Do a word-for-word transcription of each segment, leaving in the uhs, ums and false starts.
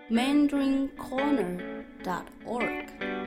mandarin corner dot org。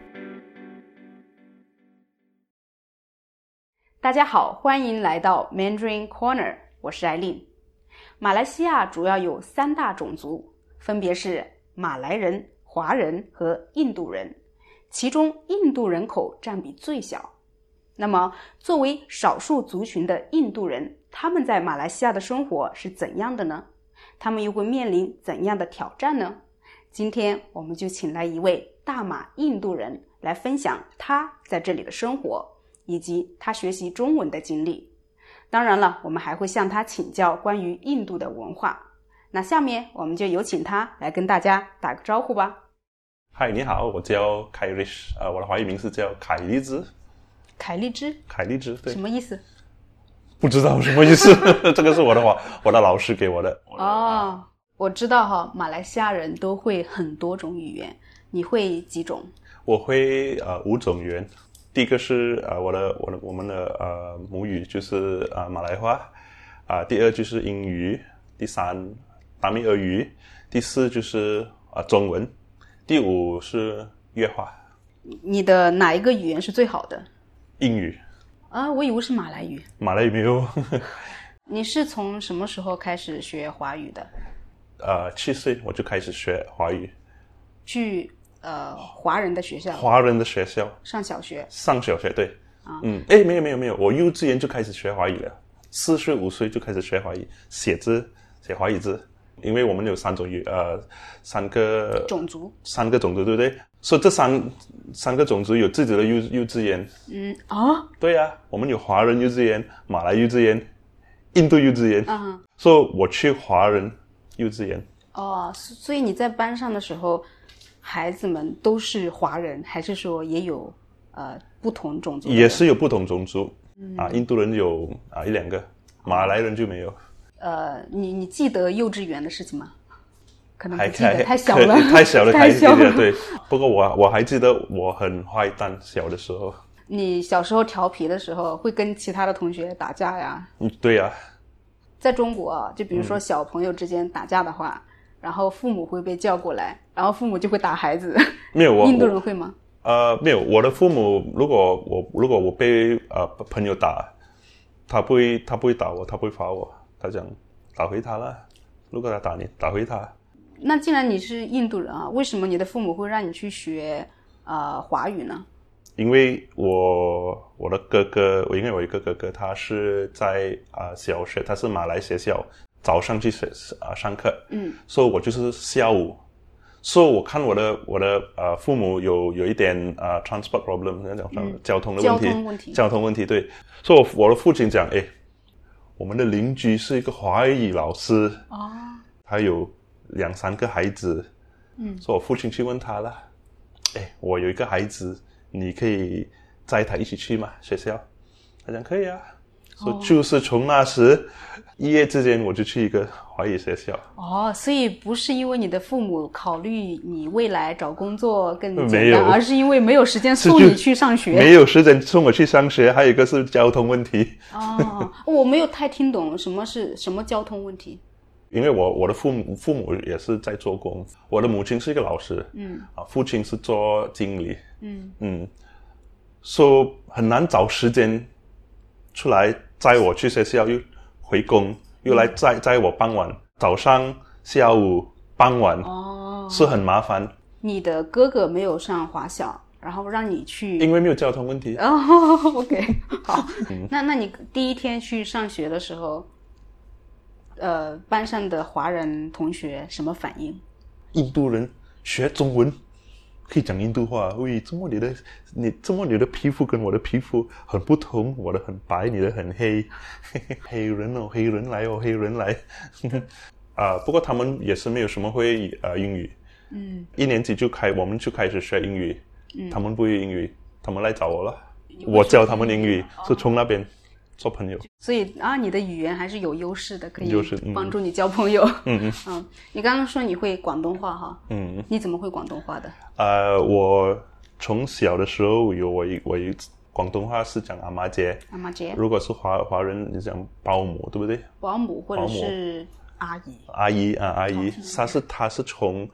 大家好，欢迎来到 Mandarin Corner， 我是艾琳。马来西亚主要有三大种族，分别是马来人、华人和印度人，其中印度人口占比最小。那么作为少数族群的印度人，他们在马来西亚的生活是怎样的呢？他们又会面临怎样的挑战呢？今天我们就请来一位大马印度人来分享他在这里的生活以及他学习中文的经历。当然了，我们还会向他请教关于印度的文化。那下面我们就有请他来跟大家打个招呼吧。 嗨，你好，我叫凯利什，呃，我的华语名字叫凯利兹。 凯利兹？ 凯利兹，对。 什么意思？ 不知道什么意思，这个是我的话，我的老师给我的。 哦，我知道哈，马来西亚人都会很多种语言，你会几种？ 我会呃五种语言。第一个是呃我的我的我们的呃母语就是呃马来话，啊、呃，第二就是英语，第三达米尔语，第四就是啊、呃、中文，第五是粤话。 你的哪一个语言是最好的？ 英语。 啊，我以为是马来语。 马来语没有。 你是从什么时候开始学华语的？ 呃，七岁我就开始学华语。 去呃华人的学校？ 华人的学校。 上小学？ 上小学，对。 啊， 嗯，诶，没有没有没有，我幼稚园就开始学华语了，四岁五岁就开始学华语，写字，写华语字。因为我们有三种语，呃，三个种族， 三个种族，对不对？所以这三三个种族有自己的幼幼稚园。 嗯啊， 对呀、啊，我们有华人幼稚园、马来幼稚园、印度幼稚园。 嗯， 所以我去华人幼稚园。 哦，所以你在班上的时候，孩子们都是华人，还是说也有呃不同种族？ 也是有不同种族。 嗯、 啊，印度人有啊一两个，马来人就没有。 呃，你你记得幼稚园的事情吗？可能不记还得，太小了， 太小了， 太小了。 对，不过我我还记得我很坏蛋，小的时候。 你小时候调皮的时候，会跟其他的同学打架呀？ 嗯，对呀、啊。 在中国，就比如说小朋友之间打架的话，嗯、然后父母会被叫过来，然后父母就会打孩子。 没有，我印度人会吗？ 呃，没有，我的父母如果我如果我被呃朋友打，他不会他不会打我，他不会罚我，他讲打回他了。如果他打你，打回他。 那既然你是印度人啊，为什么你的父母会让你去学呃华语呢？ 因为我我的哥哥，我因为我有一个哥哥，他是在啊、呃、小学，他是马来学校，早上去学啊、呃、上课， 嗯， 所以我就是下午，所以我看我的我的呃父母有有一点呃 transport problem， 那讲嗯， 交通的问题， 交通问题， 交通问题，对，所以我我的父亲讲，诶，我们的邻居是一个华语老师， 哦， 他有两三个孩子， 嗯， 所以我父亲去问他了，诶，我有一个孩子，你可以载他一起去吗？学校？他讲可以啊。所以就是从那时一夜之间，我就去一个华语学校。 哦，所以不是因为你的父母考虑你未来找工作更简没有， 单，而是因为没有时间送你去上学。 没有时间送我去上学，还有一个是交通问题。 哦，我没有太听懂什么是什么交通问题。 因为我我的父母父母也是在做工，我的母亲是一个老师， 嗯， 啊，父亲是做经理， 嗯嗯，所以很难找时间出来载我去学校，又回工，又来载载我傍晚，早上、下午、傍晚， 哦， 是很麻烦。 你的哥哥没有上华小，然后让你去， 因为没有交通问题。 哦 ，OK， 好，嗯、那那你第一天去上学的时候，呃，班上的华人同学什么反应？ 印度人学中文可以讲印度话，喂，怎么你的你怎么你的皮肤跟我的皮肤很不同？我的很白，你的很黑，黑人哦，黑人来哦，黑人来。啊、呃，不过他们也是没有什么会呃英语， 嗯， 一年级就开我们就开始学英语， 嗯， 他们不会英语，他们来找我了，我教他们英语，哦、是从那边做朋友。 所以啊，你的语言还是有优势的，可以嗯、 帮助你交朋友。 嗯嗯嗯，你刚刚说你会广东话哈？ 嗯， 你怎么会广东话的？ 呃，我从小的时候有我我广东话是讲阿妈姐， 阿妈姐。 如果是华华人，你讲保姆，对不对？ 保姆或者是阿姨。 阿姨啊，阿姨，她是她是从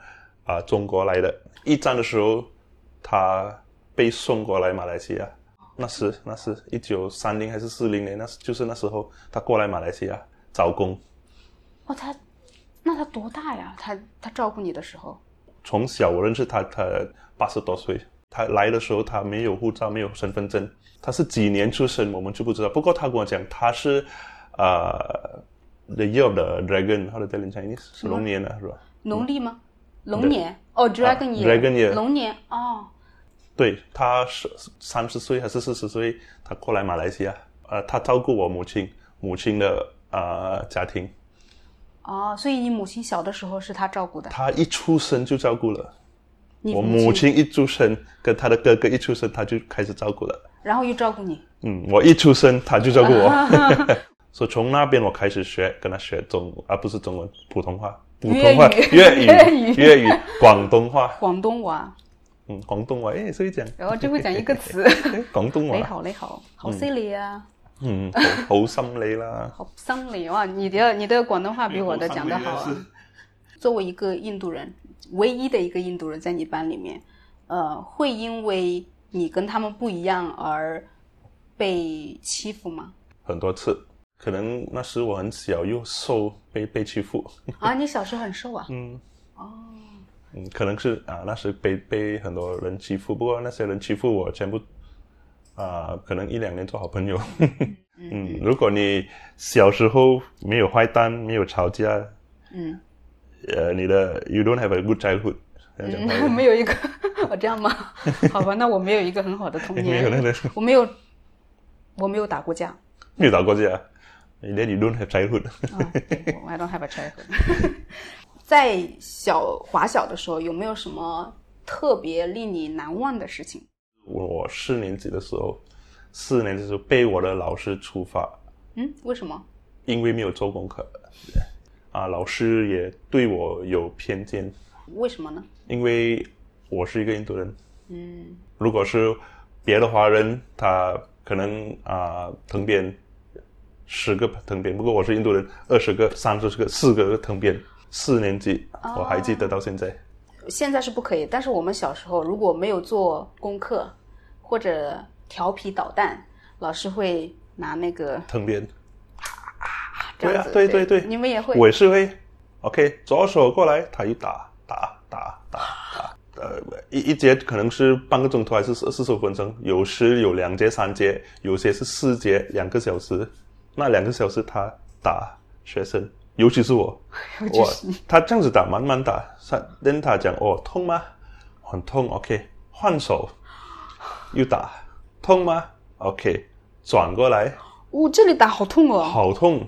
呃中国来的，一战的时候他被送过来马来西亚，那时那是一九三零还是四零年，那就是那时候他过来马来西亚找工。 哦，他那他多大呀？他他照顾你的时候？ 从小我认识他，他八十多岁。他来的时候他没有护照，没有身份证，他是几年出生我们就不知道。不过他跟我讲他是呃 the year of the dragon， how to tell in Chinese？ 是龙年的是吧？ 农历吗？龙年哦 ，dragon year， dragon year， 龙年哦。 对，他是三十岁还是四十岁，他过来马来西亚，呃，他照顾我母亲，母亲的呃家庭。 哦，所以你母亲小的时候是他照顾的？ 他一出生就照顾了。我你母亲母亲一出生，跟他的哥哥一出生，他就开始照顾了。 然后又照顾你。 嗯，我一出生他就照顾我。所以从那边我开始学，跟他学中文，而、啊、不是中文，普通话、普通話、粵語、粵語、廣東話、 廣東話。 嗯，廣東話，誒，所以講， 然後就會講一個詞。 廣東話。 你好，你好，好犀利啊！ 嗯，好好心理啦。 好心理哇！你的你的廣東話比我的講得好啊。作為一個印度人，唯一的一個印度人在你班裏面，呃，會因為你跟他們不一樣而被欺負嗎？ 很多次，可能那時我很小又瘦，被被欺負。 啊，你小時候很瘦啊？ 嗯。 哦。 嗯，可能是啊，那時被被很多人欺負，不過那些人欺負我，全部啊、呃，可能一兩年做好朋友。嗯，如果你小時候沒有壞蛋，沒有吵架，嗯。呃，你的 you don't have a good childhood， 嗯，没有一个，我这样吗？好吧，那我没有一个很好的童年， 没有那个， 我没有，我没有打过架， 没有打过架 ，then you don't have childhood。 哦，对 ，I don't have a childhood。在小华小的时候，有没有什么特别令你难忘的事情？ 我四年级的时候，四年级的时候被我的老师处罚。 嗯，为什么？ 因为没有做功课。啊，老师也对我有偏见。 为什么呢？ 因为我是一个印度人。 嗯。 如果是别的华人，他可能啊藤鞭十个藤鞭，不过我是印度人，二十个、三十个、四个藤鞭。四年级，哦，我还记得到现在。 现在是不可以，但是我们小时候如果没有做功课或者调皮捣蛋，老师会拿那个藤鞭。 对啊， 对对对， 你们也会， 我也是会。OK， 左手过来，他一打打打打打，呃，一一节可能是半个钟头还是四十五分钟，有时有两节、三节，有些是四节，两个小时。那两个小时他打学生，尤其是我，我他这样子打，慢慢打，跟他讲哦，痛吗？很痛 ，OK， 换手，又打，痛吗 ？OK， 转过来， 哦，这里打好痛哦， 好痛。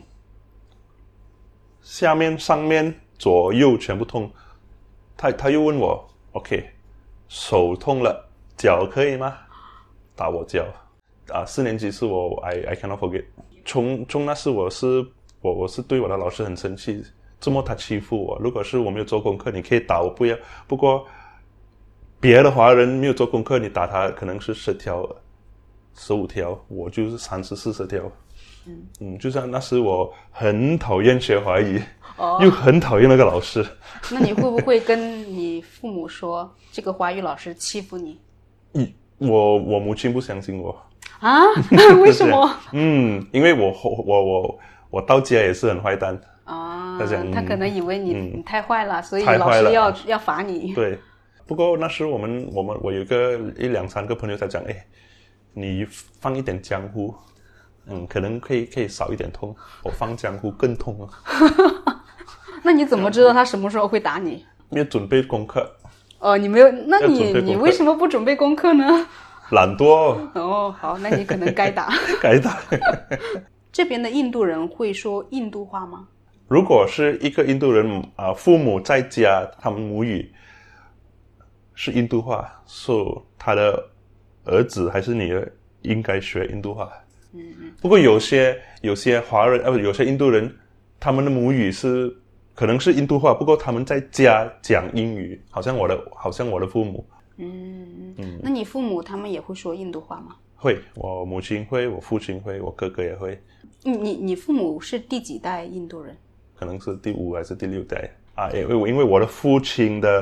下面、上面、左右全部痛，他他又问我 ，OK， 手痛了，脚可以吗？打我脚，啊，四年级是我 I I cannot forget， 从从那时我是我我是对我的老师很生气，这么他欺负我，如果是我没有做功课，你可以打我不要，不过别的华人没有做功课，你打他可能是十条、十五条，我就是三十四十条。嗯嗯，就像那时我很讨厌学华语，哦，又很讨厌那个老师。 那你会不会跟你父母说这个华语老师欺负你？ 嗯，我我母亲不相信我啊？为什么？ 嗯，因为我我我我到家也是很坏蛋啊。他讲，他可能以为你、嗯、你太坏了，所以老师要要罚你。 对，不过那时我们我们我有个一两三个朋友在讲，哎，你放一点江湖。嗯，可能可以可以少一点痛，我放江湖更痛了。 那你怎么知道他什么时候会打你？ 没有准备功课。 哦，你没有？那你你为什么不准备功课呢？ 懒惰。 哦，好，那你可能该打。 该打。 这边的印度人会说印度话吗？ 如果是一个印度人啊、呃，父母在家，他们母语是印度话，所以他的儿子还是女儿应该学印度话。嗯嗯，不过有些有些华人呃有些印度人，他们的母语是可能是印度话，不过他们在家讲英语，好像我的好像我的父母。 嗯嗯，那你父母他们也会说印度话吗？ 会，我母亲会，我父亲会，我哥哥也会。 你你你父母是第几代印度人？ 可能是第五还是第六代啊？因为因为我的父亲的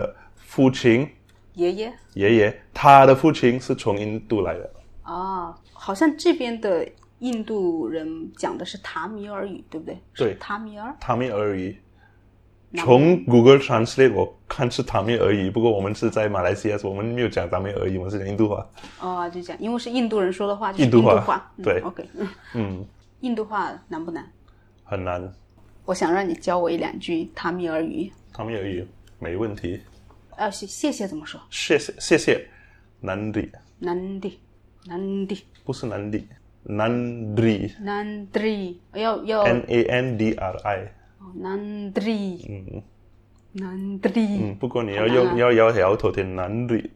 父亲爷爷爷爷，他的父亲是从印度来的。 啊，好像这边的印度人讲的是塔米尔语，对不对？ 对， 是塔米尔。 塔米尔语。从 Google Translate 我看是塔米尔语，不过我们是在马来西亚，我们没有讲塔米尔语，我们是讲印度话。 哦，就讲，因为是印度人说的话，就是印度话。 印度话嗯、对 ，OK， 嗯， 印度话难不难？ 很难。 我想让你教我一两句塔米尔语。 塔米尔语没问题。 呃，谢谢谢怎么说？ 谢谢谢谢 ，Nandri。 Nandi Nandi 不是 Nandi，Nandri。 Nandri 要要 N A N D R I。 Nandri， 嗯 Nandri， 嗯，不过你要用要摇摇头的 Nandri。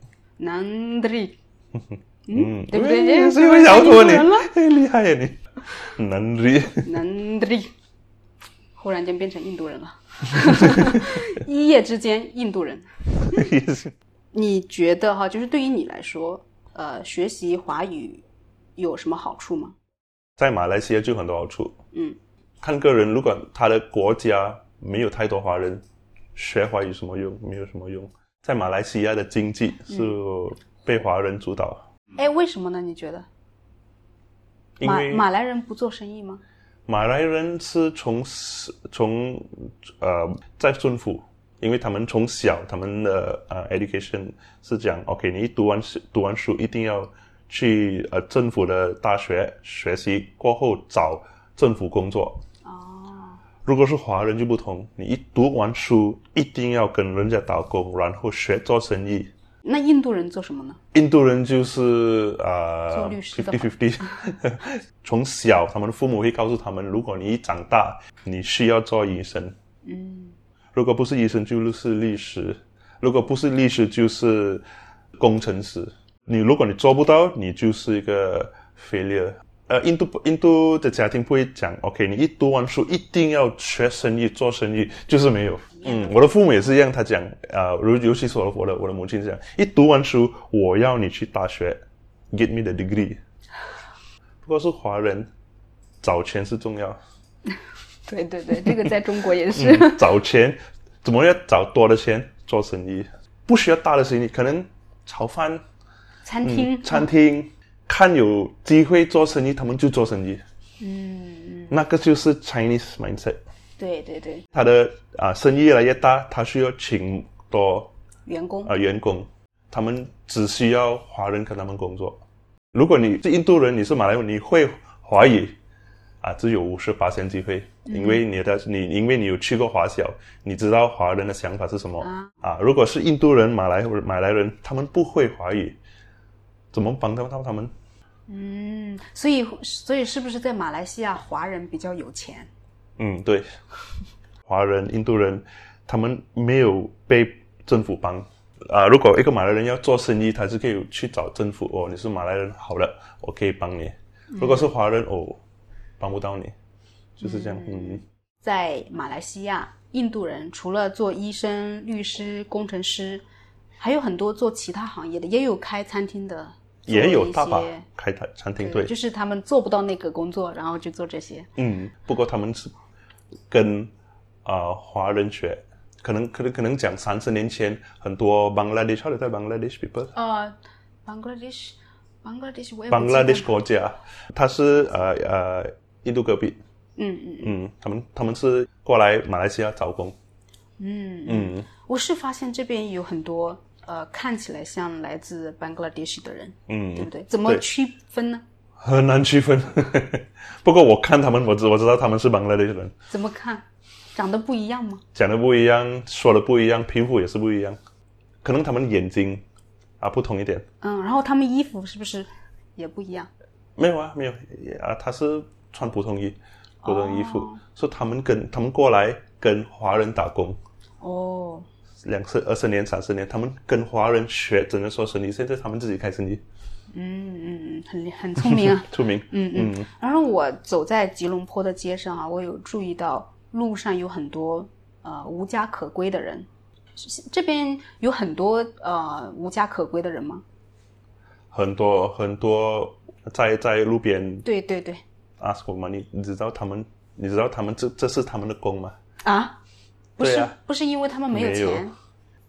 Nandri， 嗯， 对不对？ 是因为摇头你，很厉害呀你。Nandri。 Nandri，忽然间变成印度人了，一夜之间印度人。你觉得哈，就是对于你来说，呃，学习华语有什么好处吗？ 在马来西亚就很多好处。 嗯。 看个人，如果他的国家没有太多华人，学华语有什么用？没有什么用。在马来西亚的经济是被华人主导。 哎、嗯，为什么呢？你觉得？马马来人不做生意吗？ 马来人是从从呃在政府，因为他们从小他们的呃 education 是讲 OK， 你一读完读完书一定要去呃政府的大学学习，过后找政府工作。如果是华人就不同，你一读完书一定要跟人家打工，然后学做生意。 那印度人做什么呢？ 印度人就是呃做律师的 fifty fifty 从小他们的父母会告诉他们，如果你一长大你需要做医生。 嗯， 如果不是医生就是律师，如果不是律师就是工程师。你如果你做不到，你就是一个 failure。呃，印度印度的家庭不会讲 ，OK， 你一读完书一定要学生意做生意，就是没有。嗯，我的父母也是一样，他讲，呃，尤其是我的我的我的母亲讲，一读完书，我要你去大学 ，get me the degree。不过是华人，找钱是重要。 对对对，这个在中国也是。 嗯、找钱，怎么样找多的钱做生意？不需要大的生意，可能炒饭、 餐厅、 嗯、餐厅。看有机会做生意，他们就做生意。 嗯， 那个就是 Chinese mindset。 对对对。 他的啊、呃、生意越来越大，他需要请多员工啊、 呃、员工，他们只需要华人跟他们工作。如果你是印度人，你是马来人，你会华语啊，只有五十八%机会， 嗯、 因为你的你因为你有去过华小，你知道华人的想法是什么啊。啊如果是印度人、马来马来人，他们不会华语，怎么帮他们？他们？ 嗯，所以所以是不是在马来西亚华人比较有钱？ 嗯，对，华人、印度人他们没有被政府帮啊、呃。如果一个马来人要做生意，他是可以去找政府哦，你是马来人，好了，我可以帮你。如果是华人哦，帮不到你，就是这样。嗯，嗯在马来西亚，印度人除了做医生、律师、工程师，还有很多做其他行业的，也有开餐厅的。 也有大把开餐厅，对， 就是他们做不到那个工作，然后就做这些。 嗯，不过他们是跟啊、呃、华人学，可能可能可能讲三十年前很多 Bangladesh， how do you say Bangladesh people？ 呃 ，Bangladesh Bangladesh 我也不记得 Bangladesh 国家，它是呃呃印度隔壁。 嗯嗯嗯，他们他们是过来马来西亚找工。 嗯嗯， 我是发现这边有很多。呃，看起来像来自 Bangladesh 的人，嗯，对不对？怎么区分呢？ 很难区分。不过我看他们，我知我知道他们是 Bangladesh 人。 怎么看？长得不一样吗？ 长得不一样，说的不一样，皮肤也是不一样，可能他们眼睛啊不同一点。 嗯，然后他们衣服是不是也不一样？ 没有啊，没有啊，他是穿普通衣，普通衣服，哦、所以他们跟他们过来跟华人打工。 哦。 两十二十年、三十年，他们跟华人学怎么做生意，现在他们自己开生意。 嗯嗯嗯，很很聪明啊， 聪明。 嗯嗯。嗯然后我走在吉隆坡的街上啊，我有注意到路上有很多呃无家可归的人。这边有很多呃无家可归的人吗？ 很多很多在在路边。 对对对。 ask for money， 你知道他们你知道他们这这是他们的工吗？ 啊？不是、 啊、 不是因为他们没有钱，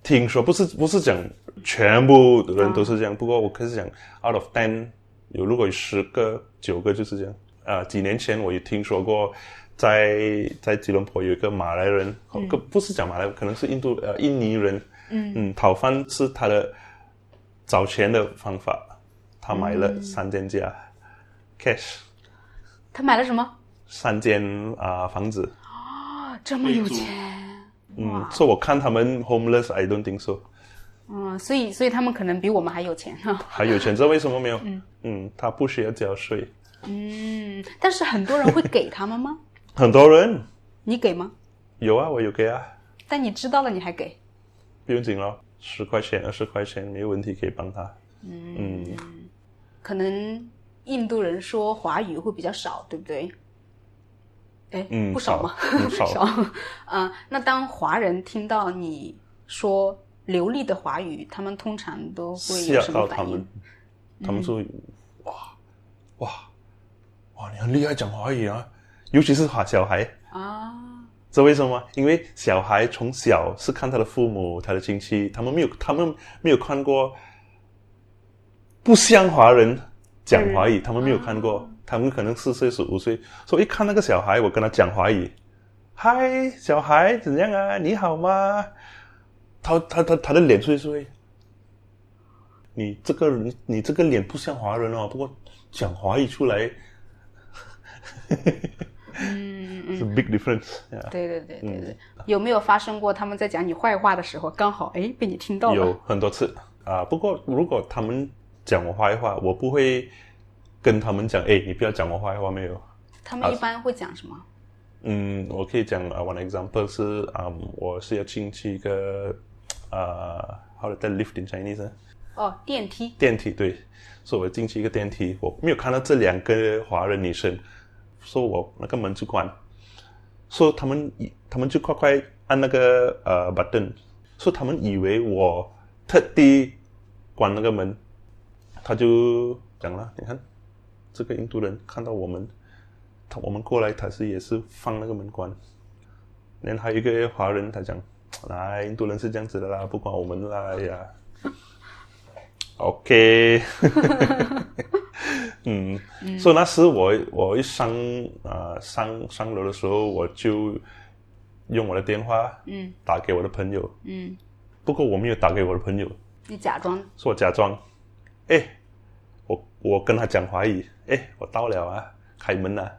听说不是不是讲全部的人都是这样，啊、不过我可是讲 out of ten 有如果有十个九个就是这样。啊、呃，几年前我也听说过在，在在吉隆坡有一个马来人，嗯、不是讲马来，可能是印度呃印尼人，嗯嗯，讨饭是他的找钱的方法，他买了三间家、嗯、，cash。 他买了什么？ 三间啊、呃、房子。 哦，这么有钱。 嗯，所以我看他们 homeless，I don't think so。 嗯，所以所以他们可能比我们还有钱哈。 还有钱，知道为什么没有？嗯嗯，他不需要交税。 嗯，但是很多人会给他们吗？ 很多人。 你给吗？ 有啊，我有给啊。 但你知道了你还给？ 不用紧咯，十块钱、二十块钱没有问题，可以帮他。嗯嗯， 可能印度人说华语会比较少，对不对？哎， 嗯， 不少吗？ 嗯、少。 少。嗯、呃，那当华人听到你说流利的华语，他们通常都会有什么反应？ 吓到他们，他们说：“嗯、哇哇哇，你很厉害讲华语啊！”尤其是小孩啊，知道为什么吗？因为小孩从小是看他的父母、他的亲戚，他们没有，他们没有看过不像华人讲华语，嗯、他们没有看过。啊，他们可能四岁、十五岁，所以一看那个小孩，我跟他讲华语，嗨，小孩怎样啊？你好吗？他他他他的脸碎碎，你这个人，你这个脸不像华人哦，不过讲华语出来，嗯嗯，是 big difference。Yeah. 对对对对对，嗯，有没有发生过他们在讲你坏话的时候，刚好哎被你听到了？ 有很多次啊，不过如果他们讲我坏话，我不会跟他们讲，哎，你不要讲我坏话，没有。 他们一般会讲什么？啊、 嗯，我可以讲啊 ，one example 是啊、嗯，我是要进去一个啊 ，how to tell lift in Chinese 啊？ 哦，电梯。电梯对，所以我进去一个电梯，我没有看到这两个华人女生，所以我那个门就关，所以他们他们就快快按那个呃 button， 所以他们以为我特地关那个门，他就讲了，你看。这个印度人看到我们，他我们过来，他是也是放那个门关。然后还有一个华人，他讲，来，印度人是这样子的啦，不管我们啦呀。OK， 嗯，嗯所以那时我我一上啊、呃、上上楼的时候，我就用我的电话嗯打给我的朋友嗯，不过我没有打给我的朋友， 你假装， 是我假装，哎。我我跟他讲华语，哎，我到了啊，开门了，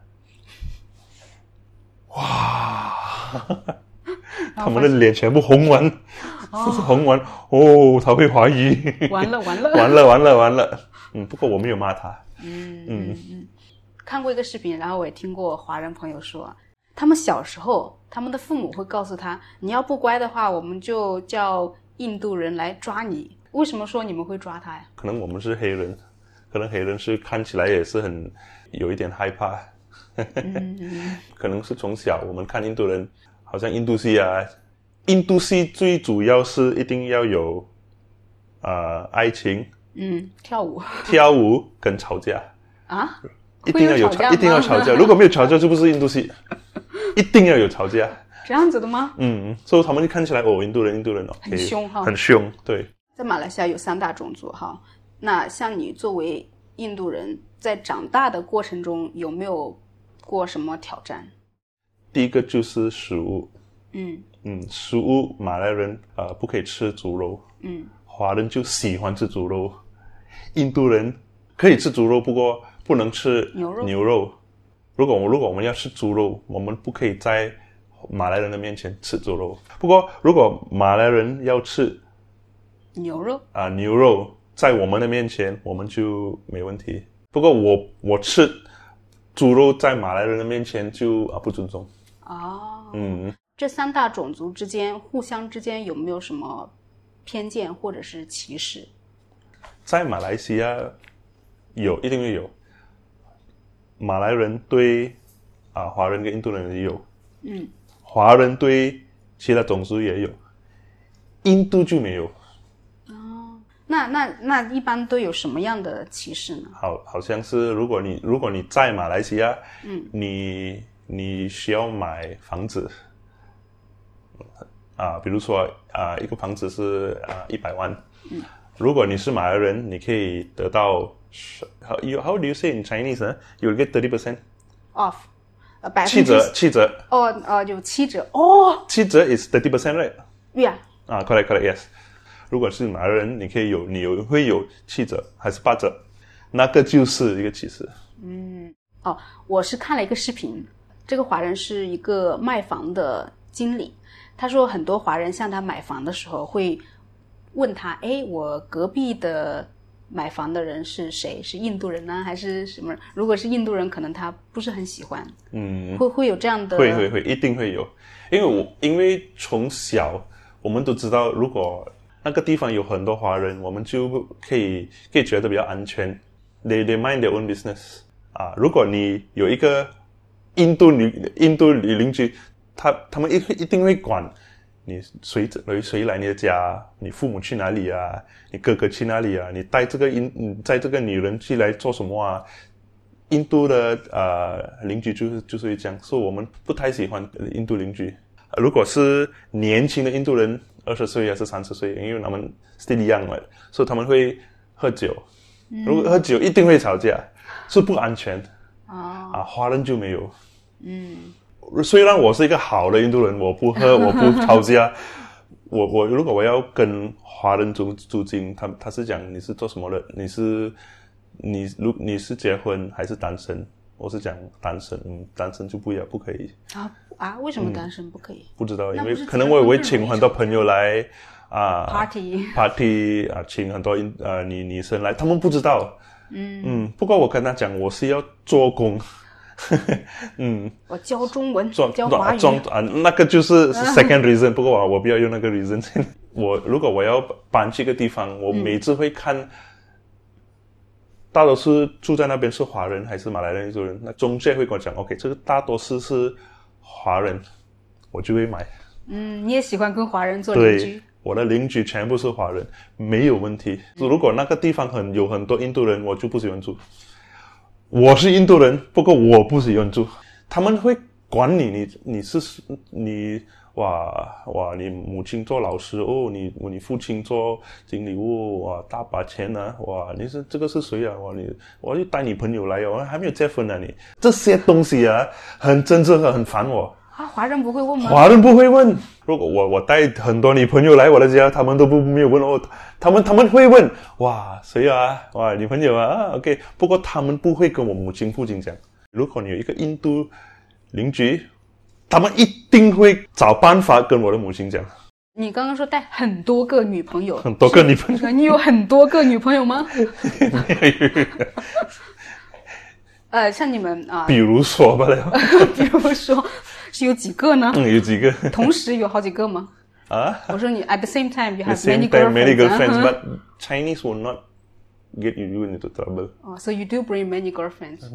哇，他们的脸全部红完，哦、红完，哦，他会华语， 完了完了， 完了完了完了，嗯，不过我没有骂他，嗯嗯嗯，看过一个视频，然后我也听过华人朋友说，他们小时候，他们的父母会告诉他，你要不乖的话，我们就叫印度人来抓你。为什么说你们会抓他呀？ 可能我们是黑人。可能黑人是看起来也是很有一点害怕，嗯、可能是从小我们看印度人，好像印度戏啊，印度戏最主要是一定要有呃爱情， 嗯，跳舞， 跳舞跟吵架啊， 一定要有吵，一定要吵架，如果没有吵架就不是印度戏，一定要有吵架， 这样子的吗？ 嗯，所以他们看起来哦，印度人，印度人哦， 很凶哈， 很凶，对。 在马来西亚有三大种族哈。那像你作为印度人，在长大的过程中有没有过什么挑战？ 第一个就是食物，嗯嗯，食物马来人呃不可以吃猪肉，嗯，华人就喜欢吃猪肉，印度人可以吃猪肉，不过不能吃牛肉。 牛肉，如果如果我们要吃猪肉，我们不可以在马来人的面前吃猪肉。不过如果马来人要吃牛肉啊、呃、牛肉。在我们的面前，我们就没问题。不过我我吃猪肉在马来人的面前就啊不尊重。 哦，嗯，这三大种族之间互相之间有没有什么偏见或者是歧视？ 在马来西亚有，一定会有。马来人对啊华人跟印度人也有，嗯，华人对其他种族也有，印度就没有。 那那那一般都有什么样的歧视呢？ 好，好像是如果你如果你在马来西亚，嗯，你你需要买房子， 啊，比如说啊，一个房子是啊一百万，嗯，如果你是马来人，你可以得到 how you how do you say in Chinese 呢？ You'll get thirty percent off， 呃，百分七之折七折哦呃有七折哦， 七折 is thirty percent right？ yeah， 啊 ，correct correct yes。如果是马来人，你可以有你有会有七折还是八折，那个就是一个启示。 嗯，哦，我是看了一个视频，这个华人是一个卖房的经理，他说很多华人向他买房的时候会问他，诶，我隔壁的买房的人是谁？是印度人呢，还是什么？如果是印度人，可能他不是很喜欢。嗯，会会有这样的？ 会会会，一定会有，因为我因为从小我们都知道，如果那个地方有很多华人，我们就可以可以觉得比较安全。They they mind their own business 啊。如果你有一个印度女印度邻居，他他们一一定会管你谁谁谁来你的家，你父母去哪里啊？你哥哥去哪里啊？你带这个印你带这个女人去来做什么啊？印度的呃邻居就是就是会这样，所以我们不太喜欢印度邻居。如果是年轻的印度人，二十岁还是三十岁，因为他们 still young 嘛，所以他们会喝酒。如果喝酒一定会吵架，是不安全。哦，啊，华人就没有。嗯，虽然我是一个好的印度人，我不喝，我不吵架。我我如果我要跟华人租租金，他他是讲你是做什么的？你是你如你是结婚还是单身？我是讲单身，嗯，单身就不要不可以啊啊？为什么单身不可以？ 嗯、不知道，因为可能我也会请很多朋友来啊 party party 啊，请很多呃女女生来，他们不知道。嗯嗯，不过我跟他讲，我是要做工。嗯， 我教中文， 教华语装啊，那个就是 second reason。不过我我不要用那个 reason。我如果我要搬去一个地方，我每次会看。嗯，大多数住在那边是华人还是马来人、印度人？那中介会跟我讲 ，OK， 这个大多数是华人，我就会买。嗯， 你也喜欢跟华人做邻居？ 对，我的邻居全部是华人，没有问题。嗯、如果那个地方很有很多印度人，我就不喜欢住。我是印度人，不过我不喜欢住。他们会管你，你你是你。哇哇！你母亲做老师哦，你你父亲做经理哦，哇，大把钱啊！哇，你是这个是谁啊？哇，你我要带你朋友来哦，还没有结婚呢、啊，你这些东西啊，很真正很烦我。 啊，华人不会问吗？ 华人不会问。如果我我带很多女朋友来我的家，他们都不没有问哦，他们他们会问，哇，谁啊？哇，女朋友啊啊 ？OK， 不过他们不会跟我母亲父亲讲。如果你有一个印度邻居。他们一定会找办法跟我的母亲讲。 你刚刚说带很多个女朋友， 很多个女朋友， 你有很多个女朋友吗？呃，像你们啊， 比如说吧， 比如说是有几个呢？ 嗯，有几个？ 同时有好几个吗？啊？我说你 at the same time you have many girlfriends, many girlfriends, but Chinese will not get you into trouble. Oh, so you do bring many girlfriends.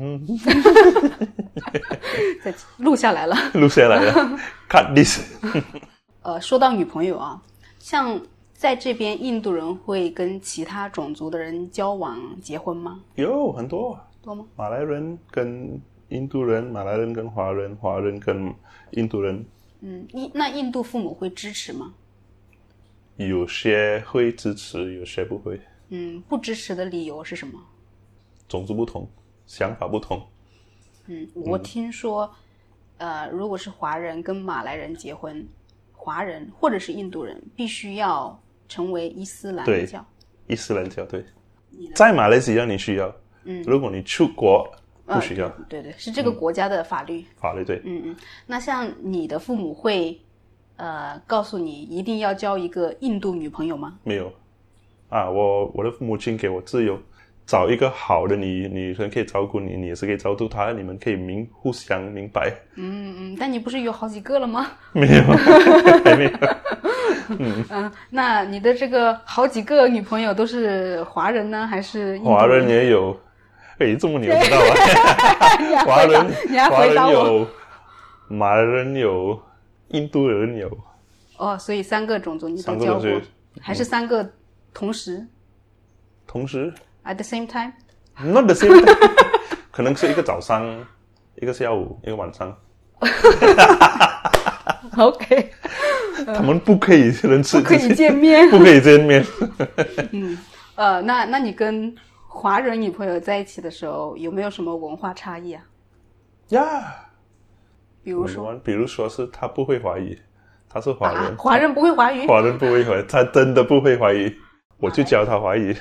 再录下来了， 录下来了 ，cut this 。 呃，说到女朋友啊，像在这边印度人会跟其他种族的人交往结婚吗？ 有很多， 多吗？ 马来人跟印度人，马来人跟华人，华人跟印度人。 嗯，印那印度父母会支持吗？ 有些会支持，有些不会。 嗯，不支持的理由是什么？ 种族不同，想法不同。 嗯，我听说，嗯、呃，如果是华人跟马来人结婚，华人或者是印度人必须要成为伊斯兰教。 对，伊斯兰教对。在马来西亚你需要，嗯，如果你出国不需要。 呃、对, 对对，是这个国家的法律。 嗯、法律对。 嗯嗯，那像你的父母会呃告诉你一定要交一个印度女朋友吗？ 没有。啊，我我的母亲给我自由，找一个好的女女生可以照顾你，你也是可以照顾她，你们可以明互相明白。 嗯嗯，但你不是有好几个了吗？ 没有，还没有。 嗯嗯，那你的这个好几个女朋友都是华人呢，还是印度人？ 华人也有。诶，这么你也知道啊？华人， 你还回答我？ 华人有，马来人有，印度人有。 哦，所以三个种族你都交过，还是三个？同时， 同时 ，at the same time， not the same time， 可能是一个早上，一个下午，一个晚上。 OK， 他们不可以认识， 不可以见面， 不可以见面。 嗯，呃，那那你跟华人女朋友在一起的时候，有没有什么文化差异啊？ 呀， 比如说， 比如说是他不会华语，他是华人， 啊、华人不会华语， 华人不会华语，他真的不会华语，我就教他华语。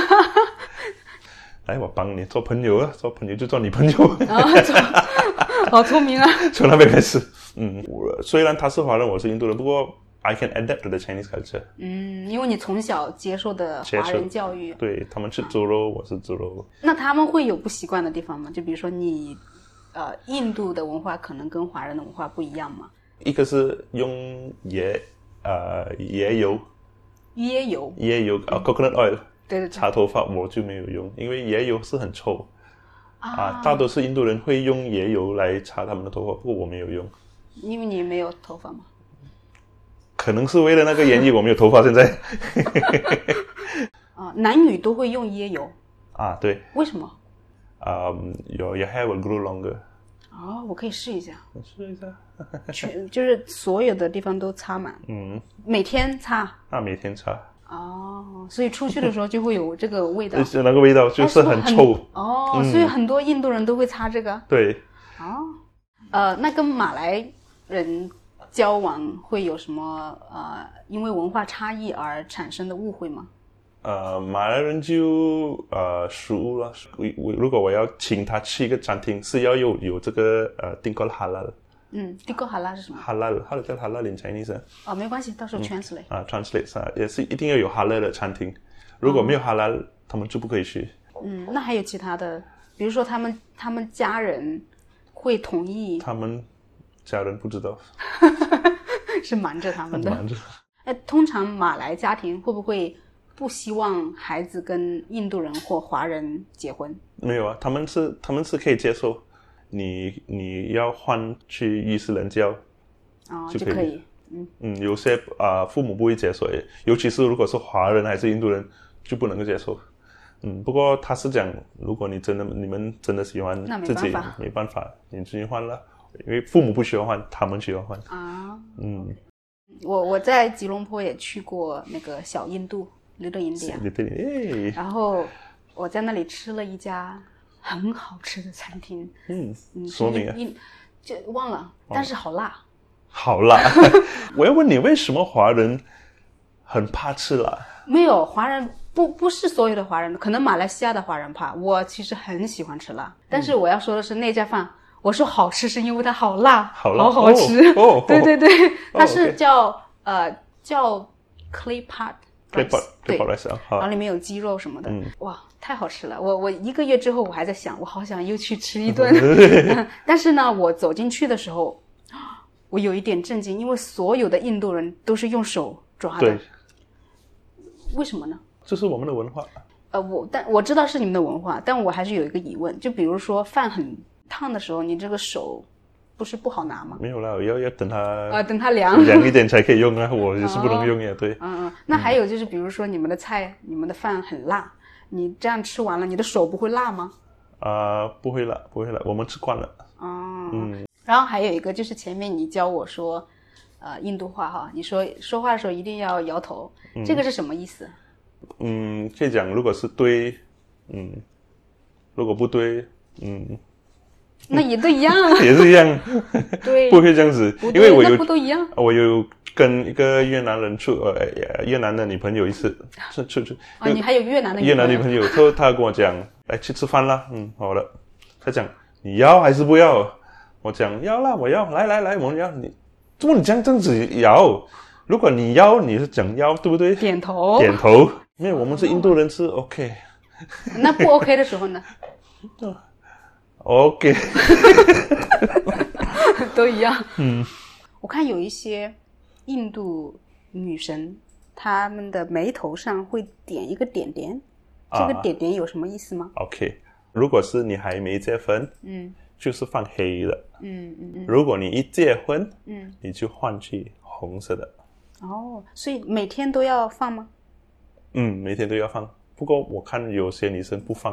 来，我帮你做朋友啊，做朋友就做女朋友。 啊，好聪明啊！ 从那边开始，嗯，我虽然他是华人，我是印度人，不过 I can adapt to the Chinese culture。 嗯，因为你从小接受的华人教育， 对，他们吃猪肉，我是猪肉。 那他们会有不习惯的地方吗？就比如说你，呃，印度的文化可能跟华人的文化不一样嘛？ 一个是用椰呃椰油， 椰油， 椰油啊、uh, coconut oil。 对对对， 擦头发我就没有用，因为椰油是很臭 啊, 啊。 大多数印度人会用椰油来擦他们的头发，不过我没有用。 因为你没有头发吗？ 可能是为了那个原因，我没有头发现在。 啊，男女都会用椰油啊，对。 为什么？ 啊、um, ，your your hair will grow longer。 哦，我可以试一下。 试一下。 全就是所有的地方都擦满。 嗯。 每天擦。 啊，每天擦。 哦，所以出去的时候就会有这个味道。 那个味道就是很臭。 很哦、 嗯， 所以很多印度人都会擦这个。 对。 哦，呃，那跟马来人交往会有什么呃，因为文化差异而产生的误会吗？ 呃，马来人就呃食物了，我如果我要请他去一个餐厅，是要有有这个呃订购哈拉的。 嗯，订购哈拉是什么？ 哈拉，哈拉叫哈拉in Chinese。 哦，没关系，到时候 translate。 嗯、啊 ，translate 啊，也是一定要有哈拉的餐厅，如果没有哈拉，哦、他们就不可以去。 嗯，那还有其他的，比如说他们他们家人会同意？ 他们家人不知道， 是瞒着他们的。 瞒着。 哎，通常马来家庭会不会不希望孩子跟印度人或华人结婚？ 没有啊，他们是他们是可以接受。你你要换去伊斯兰教， 哦， 就可以。 就可以嗯嗯，有些啊、呃、父母不会接受，尤其是如果是华人还是印度人，就不能够接受。嗯，不过他是讲，如果你真的你们真的喜欢自己，没办法，你自己换了，因为父母不喜欢换，他们喜欢换啊。 嗯， 我我在吉隆坡也去过那个小印度 Little India， 然后我在那里吃了一家很好吃的餐厅。 嗯，说明啊， 就忘了，但是好辣， 好辣。我要问你，为什么华人很怕吃辣？ 没有，华人不不是所有的华人，可能马来西亚的华人怕。我其实很喜欢吃辣，但是我要说的是那家饭，我说好吃是因为它好辣， 好辣， 好好吃。 哦哦、 对对对， 哦、 它是叫、哦 okay. 呃叫 clay pot。Clay pot, clay pot rice， 然后里面有鸡肉什么的， 嗯、 哇，太好吃了！我我一个月之后，我还在想，我好想又去吃一顿。但是呢，我走进去的时候，我有一点震惊，因为所有的印度人都是用手抓的。 对， 为什么呢？ 这是我们的文化。 呃，我但我知道是你们的文化，但我还是有一个疑问，就比如说饭很烫的时候，你这个手不是不好拿吗？ 没有啦，要要等它啊，等它凉凉一点才可以用啊，我也是不能用呀，对。 嗯嗯，那还有就是，比如说你们的菜、你们的饭很辣，你这样吃完了，你的手不会辣吗？ 啊、呃，不会辣，不会辣，我们吃惯了。 哦， 嗯。 然后还有一个就是前面你教我说，呃，印度话哈，你说说话的时候一定要摇头，嗯、这个是什么意思？ 嗯，可以讲，如果是对，嗯，如果不对，嗯。 那也都一样啊， 也是一样， 对， 不会这样子，因为我有那不都一样？ 我有跟一个越南人处呃越南的女朋友一次，出出去。 哦，你还有越南的越南女朋友，他他跟我讲，来去吃饭啦，嗯，好了。他讲你要还是不要？我讲要啦，我要，来来来，我们要你，怎么你这样这样子要？如果你要，你是讲要，对不对？ 点头， 点头。因为我们是印度人，是 OK。 那不 OK 的时候呢？ OK， 都一样。 嗯， 我看有一些印度女神，她们的眉头上会点一个点点，这个点点有什么意思吗？ 啊、OK， 如果是你还没结婚， 嗯， 就是放黑的。 嗯嗯嗯。 如果你一结婚， 嗯， 你就换去红色的。 哦，所以每天都要放吗？ 嗯，每天都要放。不过我看有些女生不放。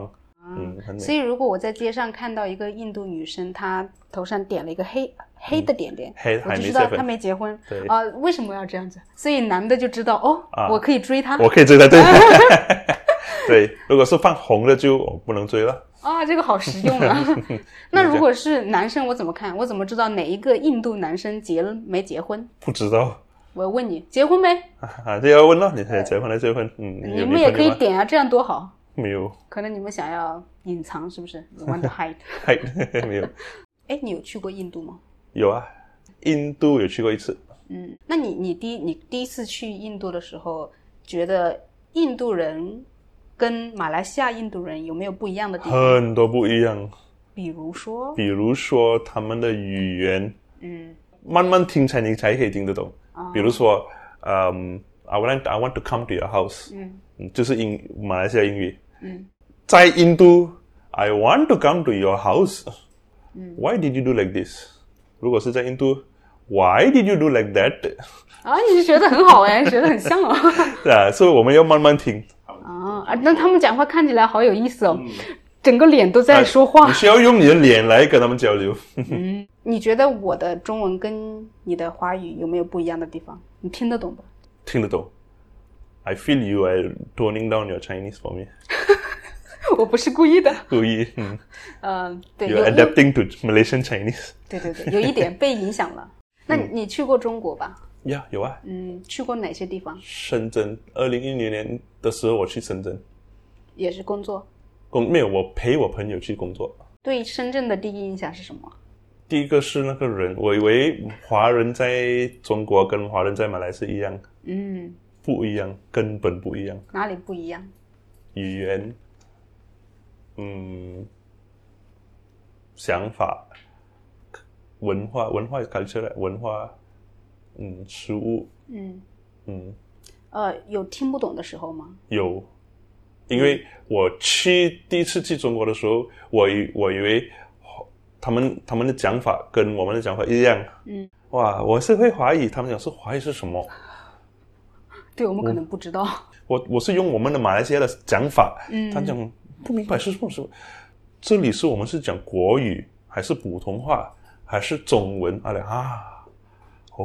嗯，很美。 所以如果我在街上看到一个印度女生，她头上点了一个黑黑的点点， 黑我就知道她没结婚。 对啊、呃，为什么要这样子？所以男的就知道哦、 啊， 我可以追她， 我可以追她，对。对，如果是放红的就、哦、不能追了。 啊，这个好实用啊！那如果是男生，我怎么看？我怎么知道哪一个印度男生结了没结婚？ 不知道。 我问你，结婚没？ 啊，这要问了，你结婚了结婚？嗯， 你们也可以点啊，这样多好。 没有， 可能你们想要隐藏，是不是 ？You want to hide？ hide 没有。 哎，你有去过印度吗？ 有啊，印度有去过一次。 嗯，那你你第你第一次去印度的时候，觉得印度人跟马来西亚印度人有没有不一样的地方？ 很多不一样。 比如说， 比如说他们的语言， 嗯， 慢慢听才你才可以听得懂。 哦、 比如说，嗯、um, ，I want I want to come to your house， 嗯，就是英马来西亚英语。 嗯， 在印度 ，I want to come to your house， 嗯 ，Why did you do like this？ 如果是在印度 ，Why did you do like that？ 啊，你学得很好哎，学得很像哦。 对啊，所以我们要慢慢听。 啊，那他们讲话看起来好有意思哦。嗯，整个脸都在说话、 啊、你需要用你的脸来跟他们交流。 嗯，你觉得我的中文跟你的华语有没有不一样的地方？你听得懂吧？ 听得懂。I feel you are toning down your Chinese for me 。 我不是故意的。 故意，嗯。 呃，对。 You're adapting to Malaysian Chinese。 对对对，有一点被影响了。那你去过中国吧？ 呀、yeah, 有啊。 嗯，去过哪些地方？ 深圳，二零一零年的时候我去深圳。 也是工作？ 工没有，我陪我朋友去工作。 对深圳的第一印象是什么？ 第一个是那个人，我以为华人在中国跟华人在马来是一样。 嗯， 不一样，根本不一样。 哪里不一样？ 语言，嗯，想法，文化，文化 culture 文化，嗯，食物， 嗯嗯， 呃，有听不懂的时候吗？ 有，因为我去第一次去中国的时候，我以我以为他们他们的讲法跟我们的讲法一样。 嗯， 哇，我是会华语，他们讲是华语是什么？ 对，我们可能不知道。 我我是用我们的马来西亚的讲法， 嗯， 他讲不明白是什么什么。这里是我们是讲国语还是普通话还是中文？啊啊 ，OK 、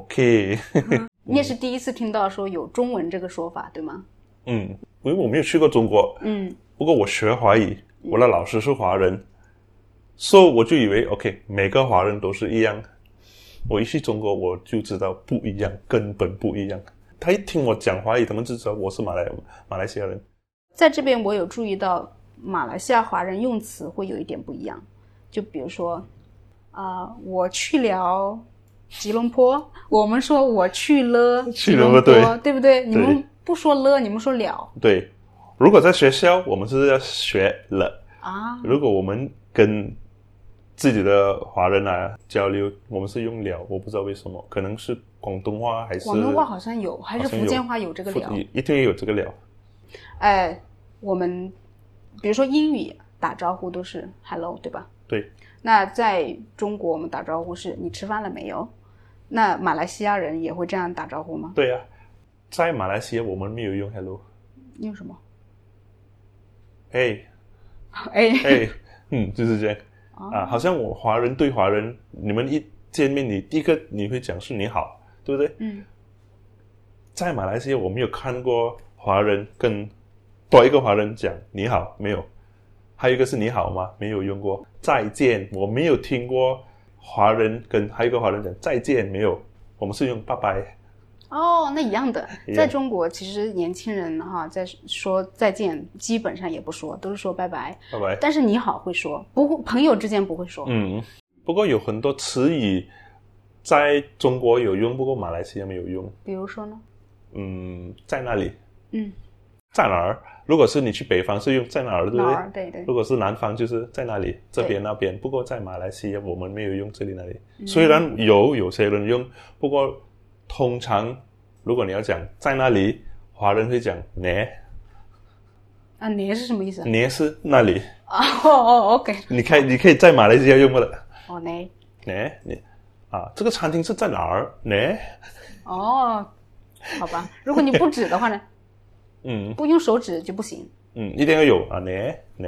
嗯。你也是第一次听到说有中文这个说法，对吗？ 嗯，因为我没有去过中国， 嗯， 不过我学华语，我的老师是华人，所以、so, 我就以为 OK， 每个华人都是一样。我一去中国我就知道不一样，根本不一样。他一听我讲华语，他们就知道我是马来马来西亚人。 在这边我有注意到马来西亚华人用词会有一点不一样，就比如说啊、呃，我去了吉隆坡，我们说我去了吉隆坡， 对， 对不对？你们不说了，你们说了。 对，如果在学校我们是要学了啊， 如果我们跟自己的华人啊交流，我们是用了，我不知道为什么，可能是广东话还是广东话好像有，还是福建话有这个了， 一定有这个了。 哎，我们比如说英语打招呼都是 hello， 对吧？ 对。 那在中国我们打招呼是你吃饭了没有？那马来西亚人也会这样打招呼吗？ 对啊，在马来西亚我们没有用 hello。 用什么？ 哎哎哎，嗯，就是这样。啊，好像我华人对华人，你们一见面，你第一个你会讲是你好，对不对？ 嗯。 在马来西亚，我没有看过华人跟多一个华人讲你好，没有。还有一个是你好吗？没有用过。再见，我没有听过华人跟还有一个华人讲再见，没有。我们是用拜拜。 哦，那一样的，在中国其实年轻人哈在说再见基本上也不说，都是说拜拜拜拜。 但是你好会说，不朋友之间不会说。 嗯，不过有很多词语在中国有用，不过马来西亚没有用。 比如说呢？ 嗯，在那里。 嗯， 在哪儿？如果是你去北方是用在哪儿，对不对？ 哪儿？对对。 如果是南方就是在哪里，这边那边。不过在马来西亚我们没有用这里那里，嗯、虽然有有些人用，不过通常如果你要讲在那里，华人会讲呢。 啊，呢是什么意思？ 呢是那里。 哦哦 ，OK。 你可以你可以在马来西亚用不了。 哦呢。 呢你啊，这个餐厅是在哪儿呢？ 哦，好吧。如果你不指的话呢？ 嗯， 不用手指就不行。 嗯，一定要有啊呢呢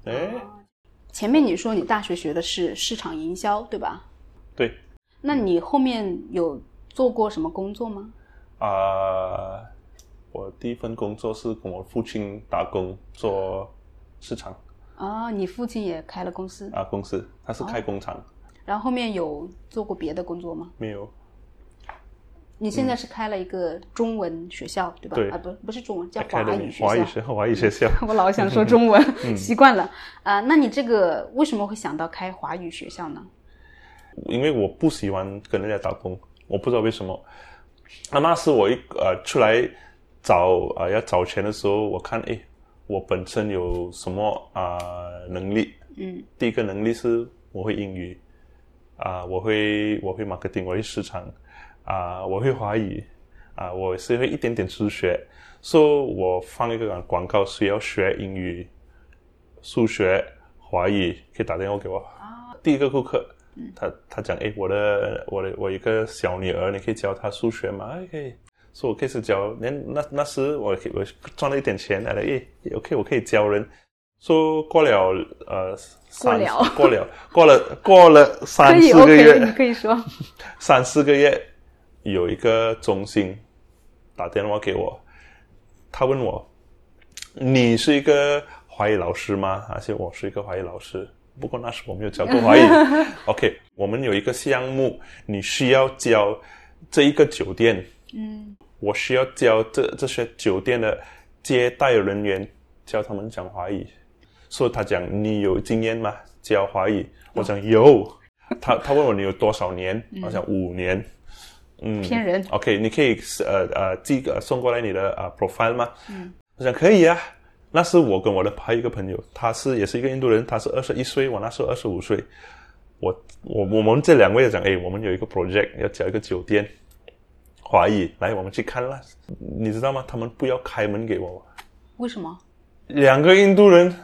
哎， 前面你说你大学学的是市场营销，对吧？ 对。 那你后面有做过什么工作吗？ 啊、呃，我第一份工作是跟我父亲打工做市场。 啊、哦，你父亲也开了公司啊？公司，他是开工厂。哦， 然后后面有做过别的工作吗？ 没有。 你现在是开了一个中文学校，嗯、对吧？ 对， 啊，不，不是中文，叫华语学校。 华语学校，华语学校。 我老想说中文， 嗯、 习惯了啊、呃。那你这个为什么会想到开华语学校呢？ 因为我不喜欢跟人家打工，我不知道为什么。那那是我一呃出来找呃要找钱的时候，我看诶，我本身有什么啊、呃、能力？ 嗯， 第一个能力是我会英语啊、呃，我会我会 marketing， 我会市场啊、呃，我会华语啊、呃，我是会一点点数学，所以我放一个广告，需要学英语、数学、华语，可以打电话给我。啊，第一个顾客。嗯、他他讲，诶，我的我的我一个小女儿，你可以教她数学吗？哎，可以，所以我开始教。那那那时我我赚了一点钱，来了，诶 ，OK， 我可以教人。说、so, 过了呃， 过了过了过了过了三四个月， okay, 你可以说三四个月，有一个中心打电话给我，他问我，你是一个华语老师吗？而且我是一个华语老师。不过那时我没有教过华语。OK， 我们有一个项目，你需要教这一个酒店，嗯，我需要教这这些酒店的接待人员，教他们讲华语。所以他讲，你有经验吗？教华语？我讲有。他他问我你有多少年？嗯、我讲五年。嗯， 骗人。 OK， 你可以呃呃寄呃送过来你的呃 profile 吗？嗯，我讲可以啊。那是我跟我的还有一个朋友，他是也是一个印度人，他是二十一岁，我那时候二十五岁。我我我们这两位讲，诶，我们有一个 project 要教一个酒店华语，来我们去看啦。你知道吗？他们不要开门给我。 为什么？ 两个印度人，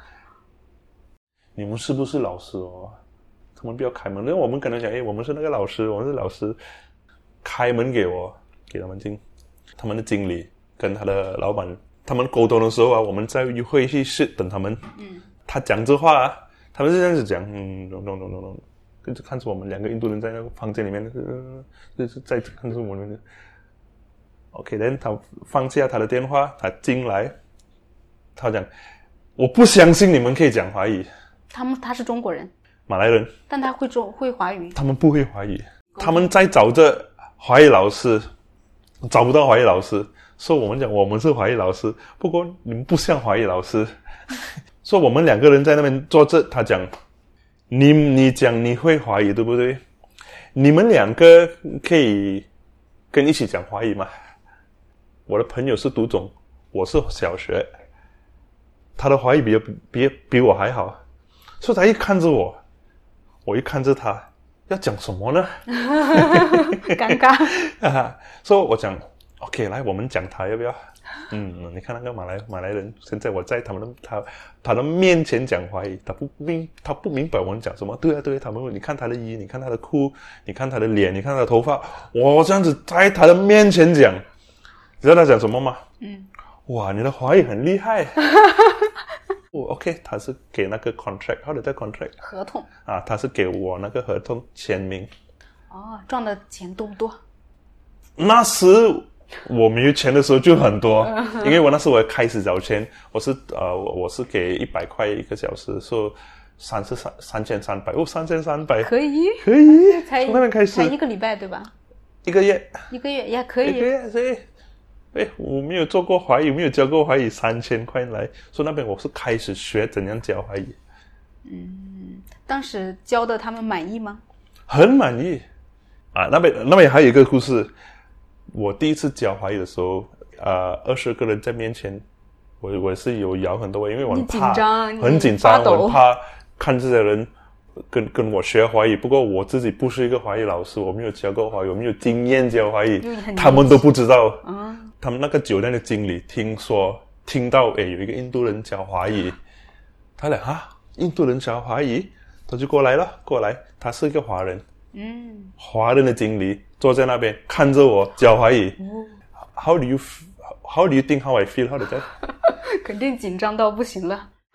你们是不是老师哦？他们不要开门，因为我们跟他讲，诶，我们是那个老师，我们是老师，开门给我，给他们进。他们的经理跟他的老板。他们沟通的时候啊，我们在会议室等他们。嗯，他讲这话啊，他们是这样子讲，嗯 ，no no no no no， 跟着看着我们两个印度人在那个房间里面，呃，就是在看着我们。OK， 然后他放下他的电话，他进来，他讲，我不相信你们可以讲华语。 他们他是中国人， 马来人， 但他会中会华语。 他们不会华语，他们在找着华语老师，找不到华语老师。所以我们讲我们是华语老师，不过你们不像华语老师。所以我们两个人在那边坐着，他讲你你讲你会华语对不对？你们两个可以跟一起讲华语吗？我的朋友是读中，我是小学，他的华语比比比我还好。所以他一看着我，我一看着他，要讲什么呢？ 尴尬。 所以我讲OK， 来，我们讲他要不要？嗯，你看那个马来马来人，现在我在他们的他他的面前讲华语，他不明他不明白我们讲什么。对啊，对啊，他们问你看他的衣，你看他的裤，你看他的脸，你看他的头发，我这样子在他的面前讲，你知道他讲什么吗？嗯，哇，你的华语很厉害。哦 ，OK， 他是给那个 contract， how did that contract？ 合同啊，他是给我那个合同签名。 哦，赚的钱多不多？ 那时。我没有钱的时候就很多，因为我那时候我开始找钱，我是呃我是给一百块一个小时，说、so, 三是三三千三百，哦三千三百可以可以， 才从那边开始才一个礼拜对吧？ 一个月一个月也可以， 一个月所以，哎我没有做过华语，没有教过华语，三千块来，所以那边我是开始学怎样教华语。 嗯，当时教的他们满意吗？ 很满意啊，那边那边还有一个故事。我第一次教华语的时候，呃，二十个人在面前，我我是有摇很多，因为我很怕， 紧张很紧张，我很怕看这些人跟跟我学华语。不过我自己不是一个华语老师，我没有教过华语，我没有经验教华语，他们都不知道。嗯，他们那个酒店的经理听说听到，诶，有一个印度人教华语，他讲啊，印度人教华语，他就过来了，过来，他是一个华人。嗯，华人的经理坐在那边看着我教华语。How do you How do you think how I feel? How did that? 肯定紧张到不行了。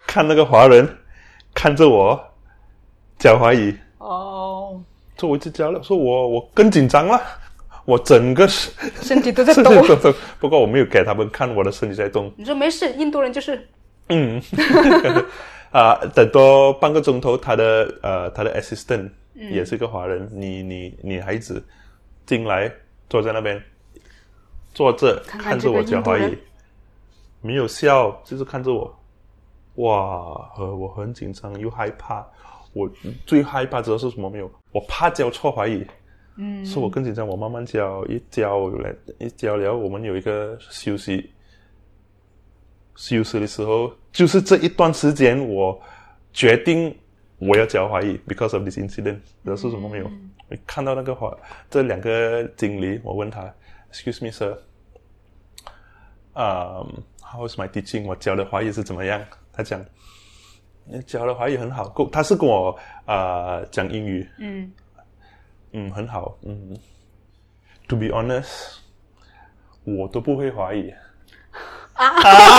看那个华人看着我教华语。 哦， 所以我一直教了，说我我更紧张了，我整个身体都在抖。 不过我没有给他们看我的身体在动。 你说没事，印度人就是嗯啊、呃，等多半个钟头，他的呃他的 assistant、嗯、也是个华人，女女女孩子进来坐在那边坐着看看着我教华语，没有笑，就是看着我。哇，呃，我很紧张又害怕。我最害怕知道是什么没有？我怕教错华语，嗯，所以我更紧张。我慢慢教，一教一教了，我们有一个休息休息的时候，就是这一段时间，我决定我要教华语 ，because of this incident。知道是什么没有？嗯、我看到那个华这两个经理，我问他 ，Excuse me, sir， 嗯、um, ，How is my teaching？ 我教的华语是怎么样？他讲。你教的华语很好，他是跟我呃讲英语，嗯嗯很好，嗯。To be honest， 我都不会华语。 啊！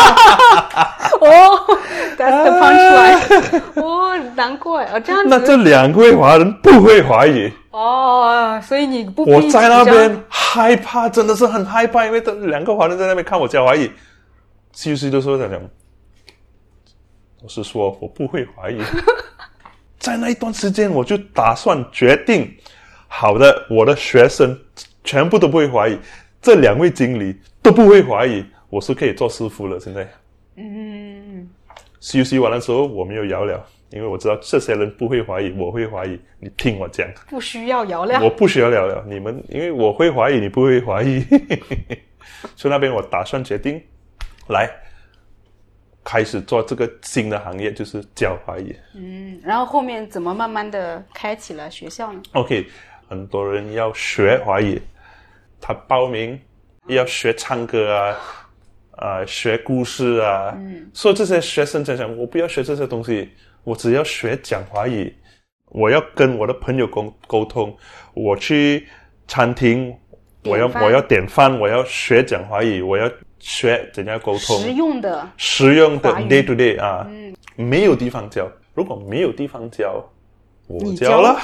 哦 ，That's the punchline。哦，难怪哦，这样子。 那这两位华人不会华语。 哦，所以你不必我在那边害怕，真的是很害怕，因为这两个华人在那边看我教华语，休息的时候在讲。我是说我不会华语。在那一段时间我就打算决定，好的，我的学生全部都不会华语，这两位经理都不会华语，我是可以做师傅了。现在嗯，休息完的时候我没有摇了，因为我知道这些人不会华语，我会华语，你听我讲， 不需要摇了， 我不需要摇了，你们因为我会华语，你不会华语。所以那边我打算决定来开始做这个新的行业，就是教华语。 嗯，然后后面怎么慢慢的开启了学校呢 ？OK， 很多人要学华语，他报名要学唱歌啊，啊、呃，学故事啊。嗯，所以这些学生在想，我不要学这些东西，我只要学讲华语。我要跟我的朋友沟沟通，我去餐厅，我要我要点饭，我要学讲华语，我要。学怎样沟通， 实用的实用的 day to day 啊、嗯，没有地方教，如果没有地方教，我教了。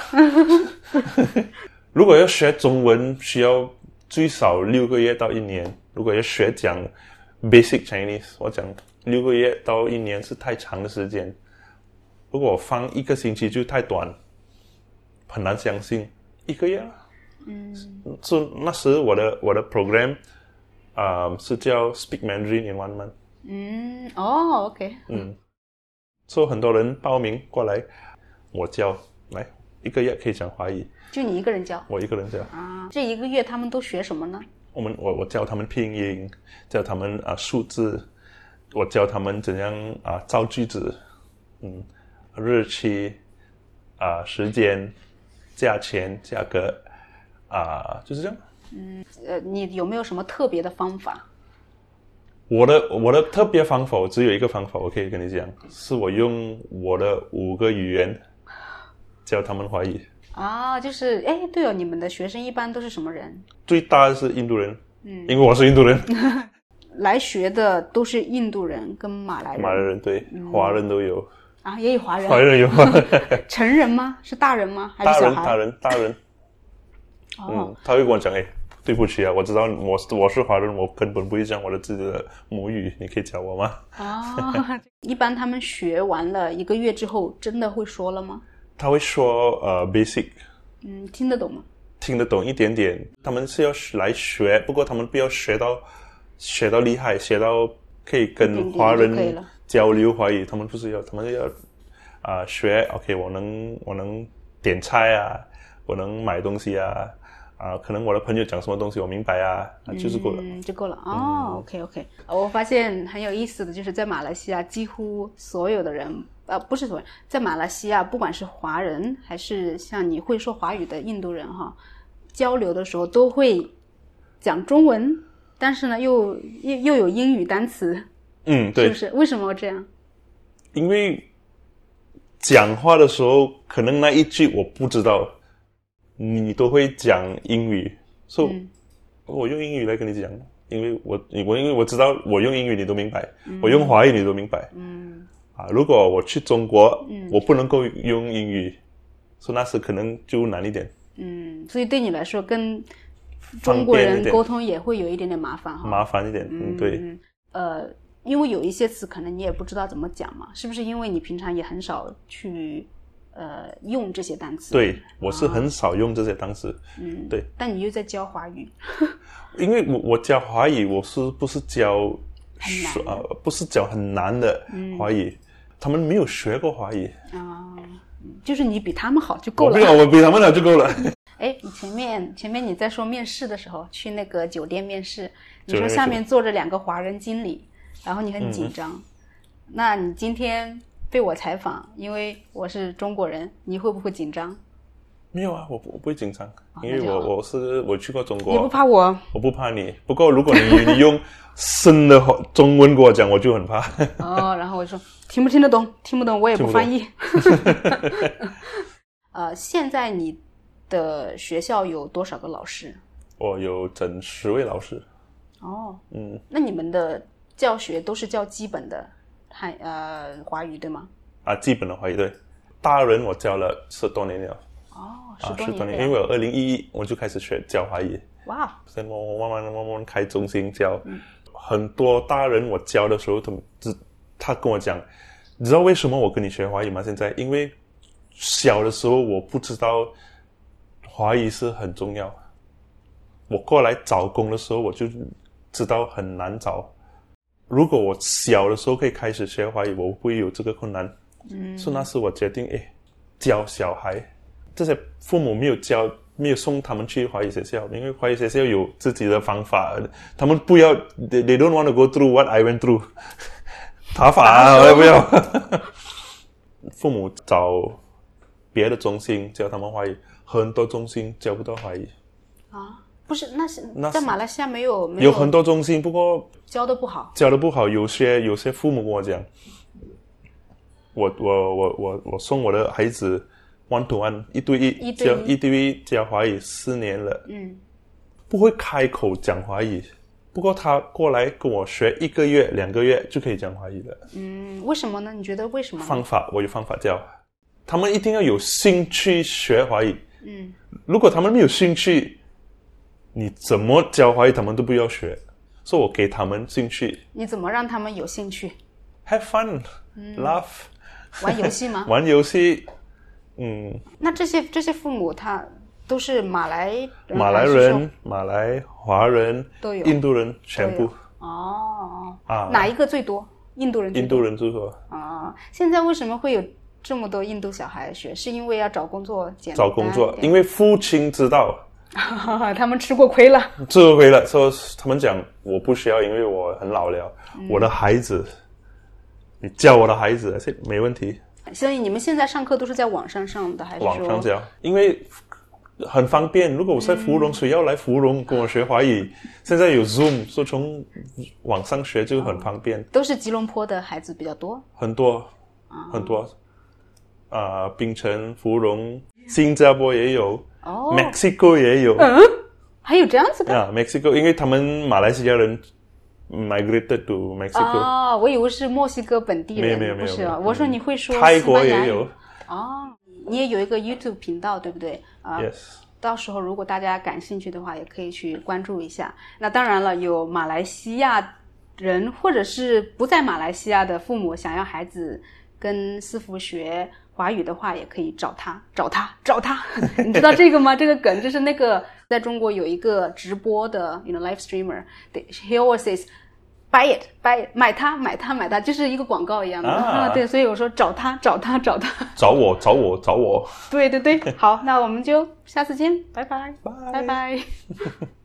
如果要学中文，需要最少六个月到一年。如果要学讲 basic Chinese， 我讲六个月到一年是太长的时间。如果我放一个星期就太短，很难相信一个月了。嗯，所以那时我的我的 program。啊、呃，是叫 Speak Mandarin in one month。 嗯，哦 ，OK。 嗯，所以很多人报名过来，我教，来一个月可以讲华语。 就你一个人教？ 我一个人教。 啊，这一个月他们都学什么呢？ 我们我我教他们拼音，教他们啊、呃、数字，我教他们怎样啊、呃、造句子，嗯，日期啊、呃、时间、价钱、价格啊、呃，就是这样。 嗯，呃，你有没有什么特别的方法？ 我的我的特别方法只有一个方法，我可以跟你讲，是我用我的五个语言教他们华语。 啊，就是哎，对哦，你们的学生一般都是什么人？ 最大的是印度人，嗯，因为我是印度人。 来学的都是印度人跟马来人。 马来人对，嗯、华人都有。 啊，也有华人。 华人有。 成人吗？是大人吗？还是小孩？ 大人，大人，大人。哦、嗯，他会跟我讲，哎，对不起啊，我知道我我是华人，我根本不会讲我的自己的母语，你可以教我吗？ 哦，一般他们学完了一个月之后，真的会说了吗？ 他会说呃 basic， 嗯，听得懂吗？ 听得懂一点点。他们是要来学，不过他们不要学到学到厉害，学到可以跟华人交流华语。他们不是要，他们要啊、呃、学 ，OK， 我能我能点菜啊，我能买东西啊。啊，可能我的朋友讲什么东西我明白啊，啊就是够了， 嗯，就够了。哦、嗯、，OK OK， 我发现很有意思的就是在马来西亚，几乎所有的人，呃，不是所有，在马来西亚，不管是华人还是像你会说华语的印度人哈，交流的时候都会讲中文，但是呢，又又又有英语单词， 嗯，对， 是不是？为什么这样？ 因为讲话的时候，可能那一句我不知道。你都会讲英语，所以、嗯、我用英语来跟你讲，因为我我因为我知道我用英语你都明白，嗯、我用华语你都明白，嗯， 啊，如果我去中国，嗯，我不能够用英语，所以那时可能就难一点。 嗯，所以对你来说跟中国人沟通也会有一点点麻烦哈。 麻烦一点，嗯，对。 嗯，呃，因为有一些词可能你也不知道怎么讲嘛，是不是因为你平常也很少去呃用这些单词？对， 我是很少用这些单词。 嗯， 对。 但你又在教华语。 因为我我教华语，我是不是教很难呃不是教很难的华语，嗯、他们没有学过华语啊。就是你比他们好就够了。 我, 我比他们好就够了。 哎，你前面前面你在说面试的时候，去那个酒店面试，你说下面坐着两个华人经理，然后你很紧张。嗯、那你今天被我采访，因为我是中国人，你会不会紧张？ 没有啊，我不我不会紧张，因为我我是我去过中国。 你不怕我？ 我不怕你。不过如果你你用深的中文跟我讲，我就很怕。 哦，然后我就说听不听得懂？听不懂我也不翻译。呃，现在你的学校有多少个老师？ 我有整十位老师。 哦， 嗯， 那你们的教学都是教基本的汉呃华语对吗？ 啊，基本的华语对。大人我教了十多年了。 哦， 十多年，啊、十多年，因为我二零一一我就开始学教华语。 哇！ 现在我慢慢慢慢开中心教，嗯、很多大人我教的时候，他们他跟我讲，你知道为什么我跟你学华语吗？现在因为小的时候我不知道华语是很重要，我过来找工的时候我就知道很难找。如果我小的时候可以开始学华语，我不会有这个困难。嗯，所以那时我决定，诶，教小孩。这些父母没有教，没有送他们去华语学校，因为华语学校有自己的方法，他们不要 they, they don't want to go through what I went through 打法啊，我也不要。父母找别的中心教他们华语，很多中心教不到华语啊，不是，那是在马来西亚没有没有有很多中心，不过教的不好， 教的不好，有些有些父母跟我讲，我我我我我送我的孩子。one to one 一对一一对一教一对一教华语四年了， 嗯， 不会开口讲华语，不过他过来跟我学一个月两个月就可以讲华语了。 嗯，为什么呢？你觉得为什么呢？ 方法，我有方法教，他们一定要有兴趣学华语。 嗯， 如果他们没有兴趣，你怎么教华语他们都不要学，所以我给他们兴趣。 你怎么让他们有兴趣 ？Have fun，嗯 laugh， 玩游戏吗？ 玩游戏。嗯， 那这些这些父母他都是马来人马来人、马来华人都有， 印度人全部。 哦啊， 哪一个最多？印度人最多。 印度人最多啊！现在为什么会有这么多印度小孩学？是因为要找工作简单？ 找工作，因为父亲知道， 他们吃过亏了， 吃过亏了，说他们讲我不需要，因为我很老了，嗯、我的孩子，你教我的孩子，没问题。 所以你们现在上课都是在网上上的，还是说网上教？因为很方便。如果我在芙蓉，谁、嗯、要来芙蓉跟我学华语？现在有 Zoom， 所以从网上学就很方便。 都是吉隆坡的孩子比较多， 很多，啊、很多。啊、呃，槟城、芙蓉、新加坡也有， 哦 ，Mexico 也有， 嗯，还有这样子的啊 ，Mexico， 因为他们马来西亚人。migrated to Mexico。 哦，我以为是墨西哥本地人， 没有没有没有， 不是啊。我说你会说泰国也有。 哦，你也有一个 YouTube 频道，对不对？啊、 uh, ，yes。到时候如果大家感兴趣的话，也可以去关注一下。那当然了，有马来西亚人或者是不在马来西亚的父母想要孩子跟师傅学华语的话，也可以找他，找他，找他。你知道这个吗？这个梗就是那个在中国有一个直播的 ，you know live streamer，he always says。Buy it, buy it, 买它，买它，买它，就是一个广告一样的。啊、对，所以我说找他，找他，找他。 找我，找我，找我。 对对对，好，那我们就下次见，拜拜，拜拜。